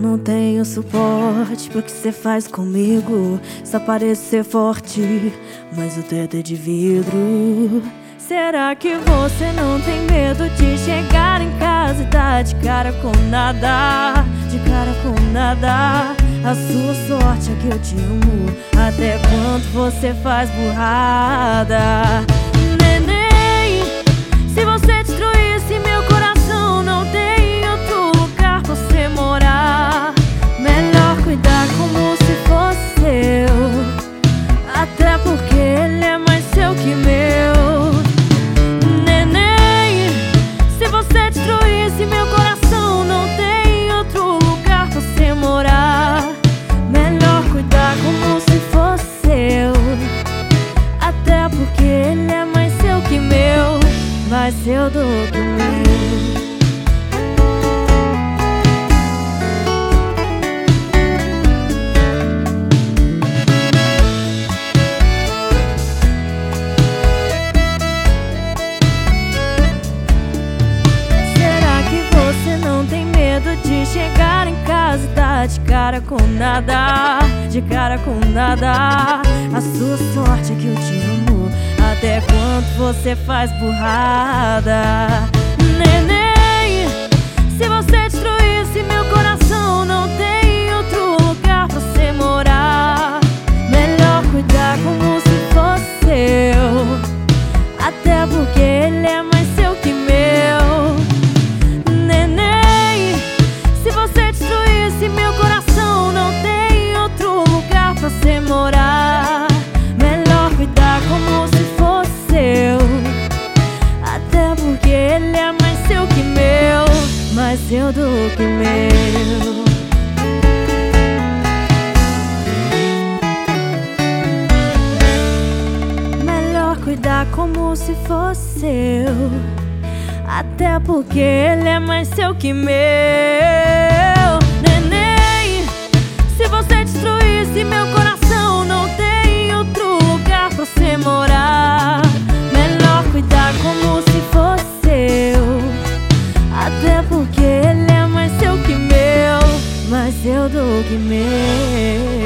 não tenho suporte pro que cê faz comigo. Só parece ser forte, mas o teto é de vidro. Será que você não tem medo de chegar em casa e dar de cara com nada? De cara com nada. A sua sorte é que eu te amo, até quando você faz burrada. Neném, se você destruísse meu coração, não tem outro lugar pra você morar. Melhor cuidar como se fosse seu, até porque ele é mais seu que meu. Neném, se você destruísse meu coração, não tem outro lugar pra você morar. Melhor cuidar como se fosse seu, até porque ele é mais seu que meu, mais seu do que o meu. De chegar em casa e dar de cara com nada, de cara com nada. A sua sorte é que eu te amo, até quando você faz burrada. Neném, se você destruísse meu coração, não tem outro lugar pra você morar. Melhor cuidar como se fosse seu, até porque ele é mais seu que meu. Meu coração não tem outro lugar pra você morar. Melhor cuidar como se fosse seu, até porque ele é mais seu que meu, mais seu do que meu. Melhor cuidar como se fosse seu, até porque ele é mais seu que meu. Neném, se você destruísse meu coração, não tem outro lugar pra você morar. Melhor cuidar como se fosse seu, até porque ele é mais seu que meu, mais seu do que meu.